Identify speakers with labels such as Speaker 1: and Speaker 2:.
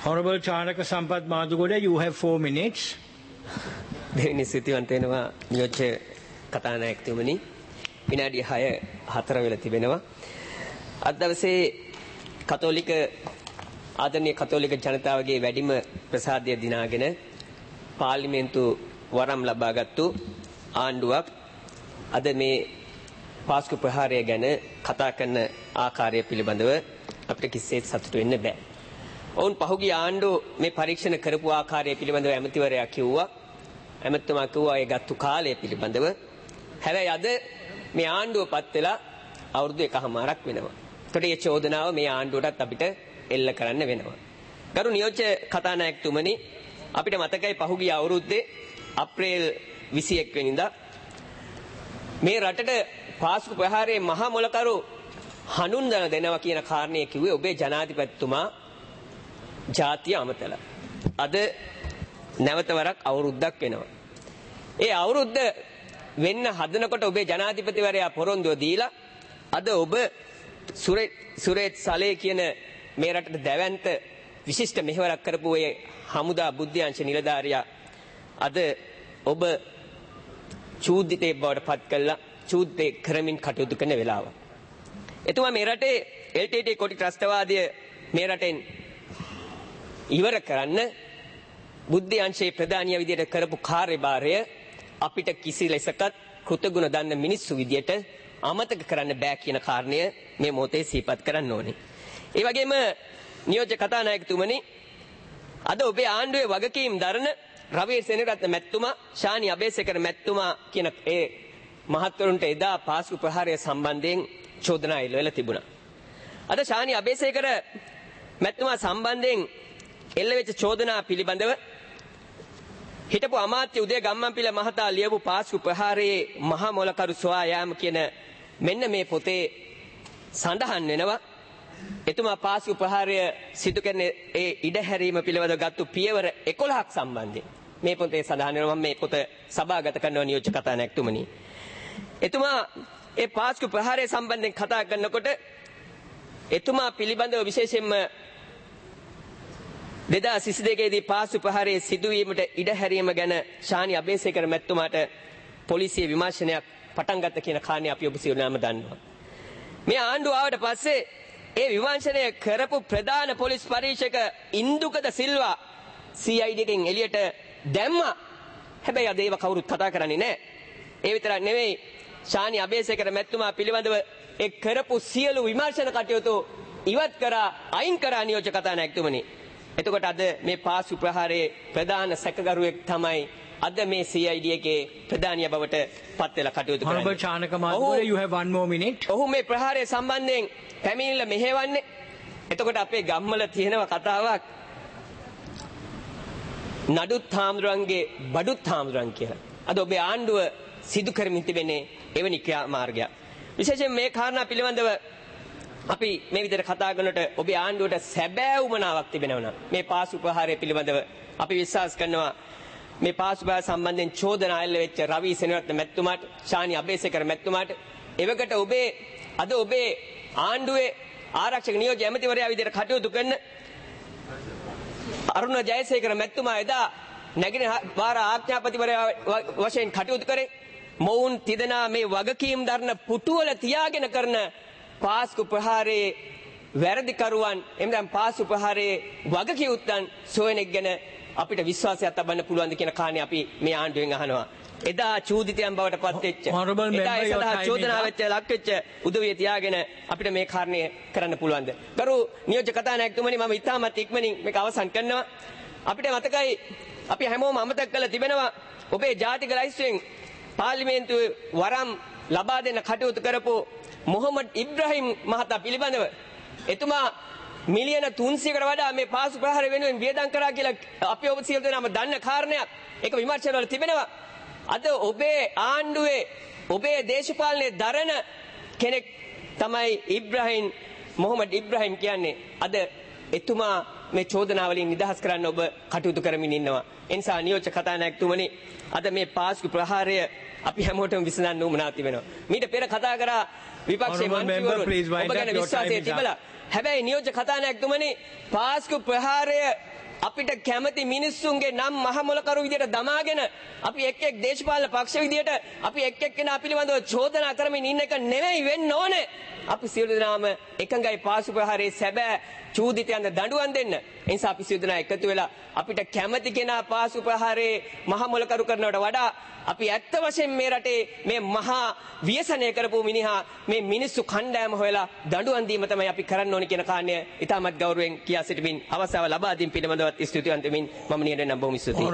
Speaker 1: Honorable Chanaka Sampath Madugoda, you have 4 minutes.
Speaker 2: දෙවෙනි සිතිවන්ත වෙනවා නියෝජ්‍ය කතානායකතුමනි. විනාඩි 6 වෙලා තිබෙනවා. අද දවසේ කතෝලික ආදරණීය කතෝලික ජනතාවගේ වැඩිම ප්‍රසාදය දිනාගෙන පාර්ලිමේන්තු වරම් ලබාගත්තු ආණ්ඩුවක් අද මේ පාස්කු ප්‍රහාරය ගැන කතා කරන ආකාරය පිළිබඳව අපිට කිසිසේත් සතුටු වෙන්න බෑ. ඔවුන් පහුගිය ආණ්ඩුව මේ පරීක්ෂණ කරපු ආකාරය පිළිබඳව ඇමතිවරයා කිව්වා. ඇමතුමා කිව්වා ඒ ගත්තු කාලය පිළිබඳව. හැබැයි අද මේ ආණ්ඩුව පත් වෙලා අවුරුදු 1කමාරක් වෙනවා. ඒකට මේ චෝදනාව මේ ආණ්ඩුවටත් අපිට එල්ල කරන්න වෙනවා. ගරු නියෝජ්‍ය කතානායකතුමනි, අපිට මතකයි පහුගිය අවුරුද්දේ අප්‍රේල් 21 වෙනිදා මේ රටට පාස්කු ප්‍රහාරයේ මහා මොලකරු හඳුන්වලා දෙනවා කියන කාරණේ කිව්වේ ඔබේ ජනාධිපතිතුමා ජාතිය අමතලා. අද නැවත වරක් අවුරුද්දක් වෙනවා. ඒ අවුරුද්ද වෙන්න හදනකොට ඔබේ ජනාධිපතිවරයා පොරොන්දුව දීලා අද ඔබ සුරේත් සලේ කියන මේ රටට දැවැන්ත විශිෂ්ට මෙහෙවරක් කරපු ඒ හමුදා බුද්ධ්‍යංශ නිලධාරියා අද ඔබ චූදිතේ බවට පත් කළා. චූදිතේ කරමින් කටයුතු කරන වෙලාව. එතුමා මේ රටේ LTT කොටි ත්‍රස්තවාදය මේ රටෙන් ඉවර කරන්න බුද්ධ්‍යංශයේ ප්‍රධානිය විදියට කරපු කාර්යභාරය අපිට කිසි ලෙසකත් කෘතගුණ දන්න මිනිස්සු විදියට අමතක කරන්න බෑ කියන කාරණය මේ මොහොතේ සිහිපත් කරන්න ඕනේ. ඒ වගේම නියෝජ්‍ය කතානායකතුමනි, අද ඔබේ ආණ්ඩුවේ වගකීම් දරන රවී සෙනරත්න මැතිතුමා, ශානි අබේසේකර මැතිතුමා කියන ඒ මහත්වරුන්ට එදා පාස්කු ප්‍රහාරය සම්බන්ධයෙන් චෝදනා එල්ලවෙලා තිබුණා. අද ශානි අබේසේකර මැතිතුමා සම්බන්ධයෙන් එල්ලවෙච්ච චෝදනා පිළිබඳව හිටපු අමාත්‍ය උදේ ගම්මන්පිල මහතා ලියපු පාස්කු ප්‍රහාරයේ මහා මොලකරු සොයා යාම කියන මෙන්න මේ පොතේ සඳහන් වෙනවා. එතුමා පාස්කු ප්‍රහාරය සිදු කරන ඒ ඉඩහැරීම පිළිබඳව ගත්තු පියවර 11ක් සම්බන්ධයෙන් මේ පොතේ සඳහන් වෙනවා. මම මේ පොත සභාගත කරනවා නියෝජ්‍ය කතානායකතුමනි. එතුමා ඒ පාස්කු ප්‍රහාරය සම්බන්ධයෙන් කතා කරනකොට එතුමා පිළිබඳව විශේෂයෙන්ම 2022 දී පාස්කු ප්‍රහාරයේ සිදුවීමට ඉඩහැරීම ගැන ශානි අබේසේකර මැතිතුමාට පොලිසිය විමර්ශනයක් පටන් ගත්ත කියන කාරණේ අපි ඔබ සියලුම දන්නවා. මේ ආණ්ඩුව ආවට පස්සේ ඒ විමර්ශනය කරපු ප්‍රධාන පොලිස් පරීක්ෂක ඉන්දුකද සිල්වා CID එකෙන් එළියට දැම්මා. හැබැයි අද ඒව කවුරුත් කතා කරන්නේ නැහැ. ඒ විතරක් නෙවෙයි, ශානි අබේසේකර මැතිතුමා පිළිබඳව ඒ කරපු සියලු විමර්ශන කටයුතු ඉවත් කරා, අයින් කරා නියෝජ්‍ය කතානායකතුමනි. එතකොට අද මේ පාස්කු ප්‍රහාරයේ ප්‍රධාන සැකකරුවෙක් තමයි අද මේ CID එකේ ප්‍රධානිය බවට පත් වෙලා කටයුතු කරන්නේ.
Speaker 1: Honorable Chanaka Madugoda, you have 1 more minute.
Speaker 2: ඔහු මේ ප්‍රහාරය සම්බන්ධයෙන් පැමිණිල්ල මෙහෙවන්නේ. එතකොට අපේ ගම්වල තියෙනවා කතාවක් නඩුත් හාමුදුරන්ගේ බඩුත් හාමුදුරන් කියලා. අද ඔබේ ආණ්ඩුව සිදු කරමින් තිබෙන්නේ එවැනි ක්‍රියාමාර්ගයක්. විශේෂයෙන් මේ කාරණා පිළිබඳව අපි මේ විදිහට කතා කරනකොට ඔබේ ආණ්ඩුවට සැබෑ උමනාවක් තිබෙනවා නම් මේ පාස්කු ප්‍රහාරය පිළිබඳව අපි විශ්වාස කරනවා මේ පාස්කු ප්‍රහාරය සම්බන්ධයෙන් චෝදනා එල්ල වෙච්ච රවී සෙනරත්න මැතිතුමාට, ශානි අබේසේකර මැතිතුමාට එවකට ඔබේ ආණ්ඩුවේ ආරක්ෂක නියෝජ්‍ය ඇමතිවරයා විදිහට කටයුතු කරන අරුණ ජයසේකර මැතිතුමා එදා නැගින වාර ආඥාපතිවරයා වශයෙන් කටයුතු කරේ. මොවුන් තිදෙනා මේ වගකීම් දරන පුටුවල තියාගෙන කරන පාස්කු ප්‍රහාරයේ වැරදිකරුවන් එම්නම් පාස්කු ප්‍රහාරයේ වගකියුත්තන් සොයනෙක් ගැන අපිට විශ්වාසයක් තබන්න පුළුවන්ද කියන කාරණේ අපි මේ ආණ්ඩුවෙන් අහනවා. එදා චූදිතයන් බවට පත් වෙච්ච, එදා ඒ සඳහා චෝදනා වෙච්ච ලක් වෙච්ච උදවිය තියාගෙන අපිට මේ කාරණේ කරන්න පුළුවන්ද? ගරු නියෝජ්‍ය කතානායකතුමනි, මම ඉතාමත් ඉක්මනින් මේක අවසන් කරනවා. අපිට මතකයි අපි හැමෝම අමතක කරලා තිබෙනවා ඔබේ ජාතික ලයිස්තුවෙන් පාර්ලිමේන්තුවේ වරම් ලබා දෙන්න කටයුතු කරපු මොහමඩ් ඉබ්‍රහීම් මහතා පිළිබඳව එතුමා මිලියන 300කට වඩා මේ පාස්කු ප්‍රහාරය වෙනුවෙන් වියදම් කරා කියලා අපි ඔබ සියලු දෙනාම දන්න කාරණයක්. ඒක විමර්ශන වල තිබෙනවා. අද ඔබේ ආණ්ඩුවේ ඔබේ දේශපාලනයේ දරන කෙනෙක් තමයි මොහමඩ් ඉබ්‍රහීම් කියන්නේ. අද එතුමා මේ චෝදනා වලින් නිදහස් කරන්න ඔබ කටයුතු කරමින් ඉන්නවා. ඒ නිසා නියෝජ්‍ය කතානායකතුමනි, අද මේ පාස්කු ප්‍රහාරය අපි හැමෝටම විසඳන්න උවමනා තිබෙනවා. මීට පෙර කතා කරා විපක්ෂයේ මන්ත්‍රීවරු ඔබ ගැන විශ්වාසය තිබලා හැබැයි නියෝජ්‍ය කතානායකතුමනි පාස්කු ප්‍රහාරය අපිට කැමති මිනිස්සුන්ගේ නම් මහ මොලකරු විදියට දමාගෙන අපි එක් එක් දේශපාලන පක්ෂ විදියට අපි එක් එක්කෙනා පිළිබඳව චෝදනා කරමින් ඉන්න එක නෙමෙයි වෙන්න ඕනේ. අපි සියලු දෙනාම එකඟයි පාස්කු ප්‍රහාරයේ සැබෑ චූදිතයන්ට දඬුවම් දෙන්න. ඒ නිසා අපි සියලු දෙනා එකතු වෙලා අපිට කැමති කෙනා පාස්කු ප්‍රහාරයේ මහ මොලකරු කරනවට වඩා අපි ඇත්ත වශයෙන් මේ රටේ මේ මහා ව්‍යසනය කරපු මිනිහා මේ මිනිස්සු කණ්ඩායම හොයලා දඬුවම් දීම තමයි අපි කරන්න ඕනේ කියන කාරණය ඉතාමත් ගෞරවයෙන් කියා සිටිමින් අවස්ථාව ලබා දීම පිළිබඳව ස්තුතිවන්ත වෙමින් මම නියැලෙන්න බොහොම ස්තුතියි.